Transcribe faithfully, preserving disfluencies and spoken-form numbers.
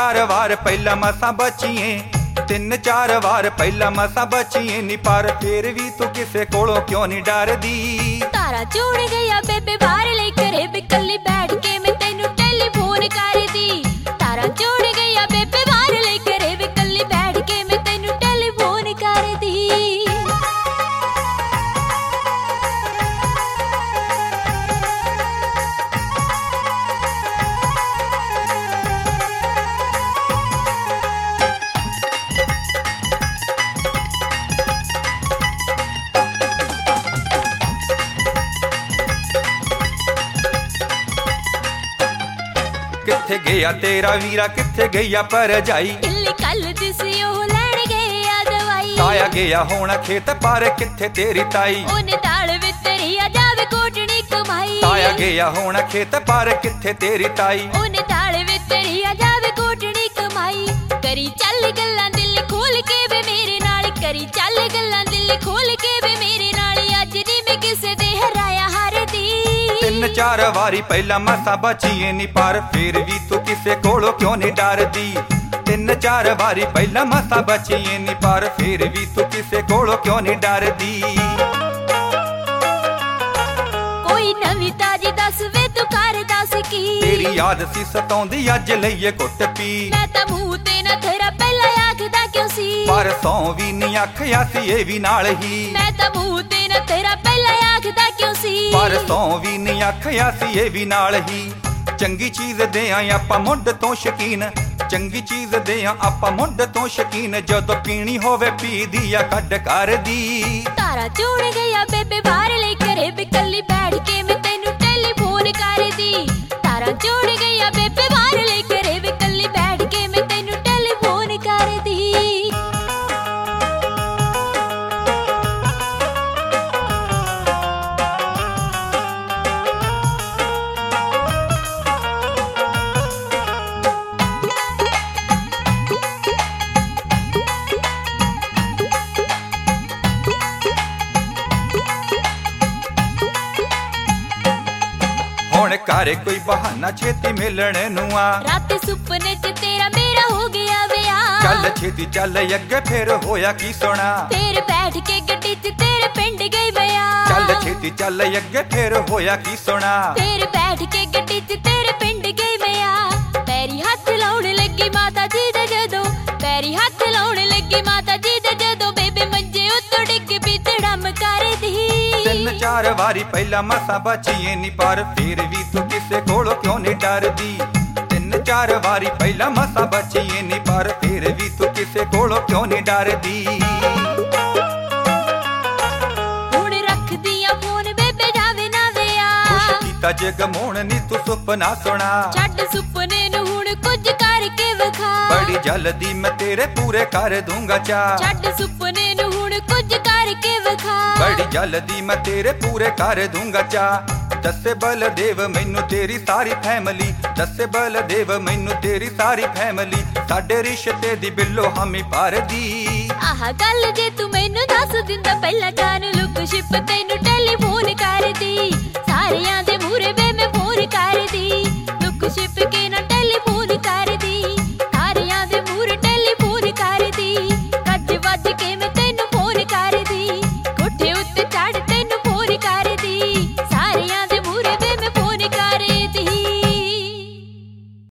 चार वार पहला मसा बचिए तीन चार वार पहला मसा बचिए नी पर फिर भी तू किसे कोलों क्यों नहीं डरदी। तारा जोड़ गया बेबे बाहर लेकर बिकली बैठ के मैं तेनू टेलीफोन कर दी। तारा जोड़ गया बेबे बाहर लेकर बिकली बैठ के मैं तेनू टेलीफोन कर दी। किथे गया तेरा वीरा किथे गया पर जाई कल दिसियो लैण गया दवाई। ताया गया होना खेत पर किथे तेरी ताई ओने दाल वितरिया जावे कोटनी कमाई। ताया गया होना खेत पर किथे तेरी ताई ओने दाल वितरिया जावे कोटनी कमाई। करी चल गल्लां दिल खोल के वे मेरे नाल करी चल गल्लां दिल खोल के वे मेरे नाल अज नी मैं किसे दे हराया हार दी। तीन चार वारी पहला मसा बचिए नी पर फिर भी तू किसे कोलों क्यों नहीं डरदी। तीन चार वारी पहला मसा बचिए नी पर फिर भी तू किसे कोलों क्यों नहीं डरदी। कोई नवी ताजी दस वे तू कर दस की तेरी याद सी सताउंदी अज लईए घुट पी। मैं तां मूंह ते ना तेरा पहला आखदा क्यों सी पर सौ भी नहीं आखिया सी ए भी नाल ही। मैं तां मूंह ते ना तेरा पहला आखदा क्यों सी पर सौ भी नहीं आखिया सी ए भी नाल ही। चंगी चीज दे आपां मुंड तो शकीन चंगी चीज दे आपां मुंड तो शकीन जदों पीनी होवे पी दिया कड कर दी। तारा जोड़ गया बेबे बाहर लेकर बिकली बैठ के मैं तेनू टेलीफोन कर दी। तारा जोड़ गया बेबे बाहर लेकर बिकली बैठ के मैं तेनू टेलीफोन कर दी। हुण करे कोई बहाना छेती मिलने नूं आ। रात सुपने च तेरा मेरा हो गया विआह। चल छेती चल अगे फिर होया की सुना फिर बैठ के गड्डी च तेरे पिंड गई बया। चल छेती चल अगे फिर होया की सुना फिर बैठ के गड्डी च तेरे पिंड गई बया। पैरी हथ लाउण लगी माता जी दे जदों पैरी हथ लाउण लगी माता जी दे जदों बेबे मंजे उत्तों डिग पी धड़म कर दी। तीन चार वारी पहला मसा बचिए नी पर फिर भी तू किसे कोलों क्यों नहीं डरदी। तीन चार वारी पहला मसा बचिए नी पर फिर भी तू किसे कोलों क्यों नहीं डरदी। हुण रख दिया फोन बेबे जावे ना विया। खुश कीता जे गमोण नी तू सुपना सुना छड्ड सुपने नूं हुण कुछ करके विखा। बड़ी जल्दी मैं तेरे पूरे कर दूंगा चा। छड्ड सुपने नूं हुण कुछ करके विखा। बड़ी जल्दी मैं तेरे पूरे कर दूंगा चा। दस्से बलदेव मैनू तेरी सारी फैमिली दस्से बलदेव मैनू तेरी सारी फैमिली साडे रिश्ते दी बिल्लो हामी भर दी। आह गल जे तू मैनू दस दिंदा पहला जान लुक छिप तैनू